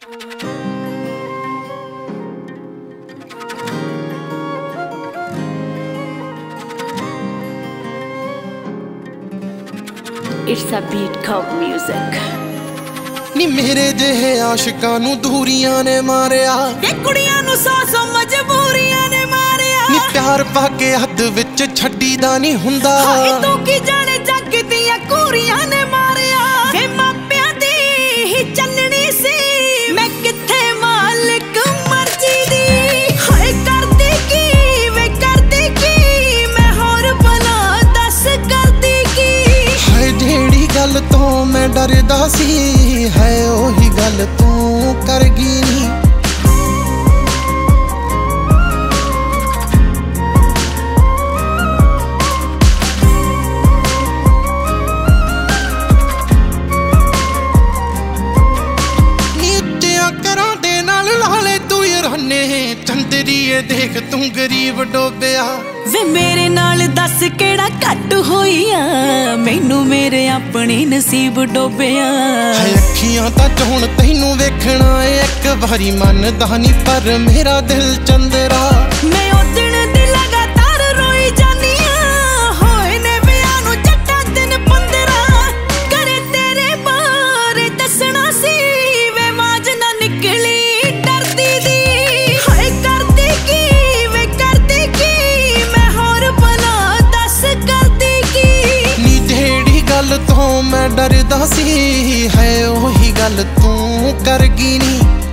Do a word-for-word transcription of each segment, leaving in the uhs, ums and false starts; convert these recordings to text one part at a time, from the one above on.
It's a beat called music. नी मेरे जेहे आशिकां नू दूरियां ने मारिया, वे कुड़ियां नू सौ सौ मजबूरियां ने मारिया। नी प्यार पाके हद विच छड्डी दा नी हुंदा। हाय तू की जाने जग दियां कुड़ियां ने मारिया। वे मापियां दी ही चलनी सी, मैं किथे मालिक मर्जी दी। हाय करदी की वे करदी की, मैं होर भला दस करदी की। हाय जेड़ी गल तो मैं डरदा सी, है ओही गल तू करगी नी। चंदरीए देख तू गरीब डोबिया। वे मेरे नाल दस केड़ा घट होईया, मैनू मेरे अपने नसीब डोबिया। अखियां तां हुण तैनू वेखना है एक बारी, मनदा नी पर मेरा दिल चंदरा। मैं ओ दिन दी लगातार रोई जानी आ, होए ने विआह नू जट्टा दिन पंद्रह। करे तेरे बारे दसना सी, वे माज ना निकली डरदी दी। तो मैं डरदा सी, है ओही गल तू करगी नी।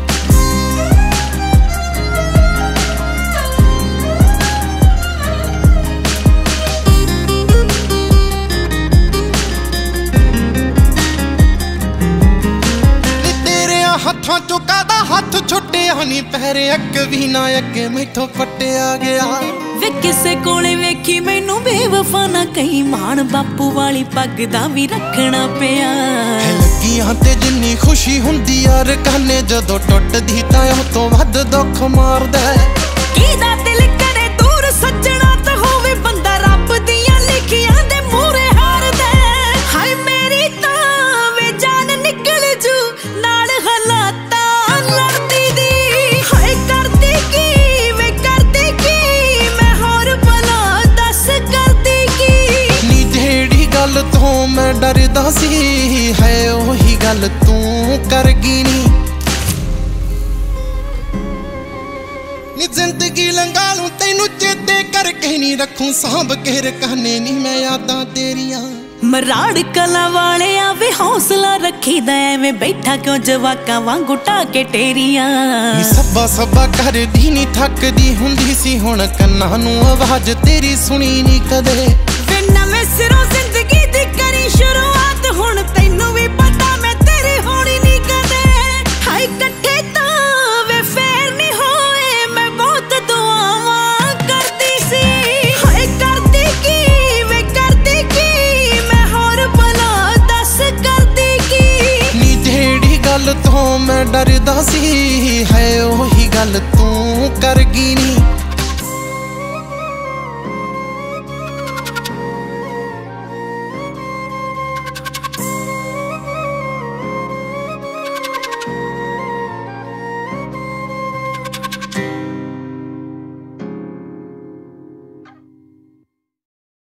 तेरे हत्थों चों कादा हथ छुट्टिया नी, पैरे अग भी ना अगे मैथों पट्टिया गया। वे किसे कोले वेखी मैनू बेवफा ना कही, मान बापू वाली पग दा भी रखना पिया। लगियां ते जिन्नी खुशी हुंदी यार काने, जदों टुटदी तां ओह तों वध दुख मारदा। कीदा दिल करे दूर सज्जणा तां होवे बंदा, रब दियां लिखियां दे मूरे हारदा। हाय मेरी तां वे जान निकल जू नाल हालातां लड़दी दी। हाय करदी की वे करदी की, मैं होर भला दस करदी की। नी जेड़ी गल तो मैं डरदा सी, है ओही गल तू करगी नी। नी जिंदगी लंघा लूं तैनू चेते करके नी रखूं, सांभ के रखाने नी मैं यादां तेरियां। मराड़ कला वाले आवे हौसला रखी दा, मैं बैठा क्यों जवाकां वांगू टाके टेरियां। नी सब्बा सब्बा करदी नी थकदी हुंदी सी, हुण कन्नां नूं आवाज तेरी सुनी नी कदे। वे नवें सिरों जिंदगी दी करी शुरुआत, हुण तैनू भी पता मैं तेरी होनी नी कदे। हाय कट्ठे तां वे फेर नी होए, मैं बहुत दुआवां करदी सी। हाय करदी की वे करदी की, मैं होर भला दस करदी की। नी जेड़ी गल तो मैं डरदा सी, है ओही गल तू करगी नी।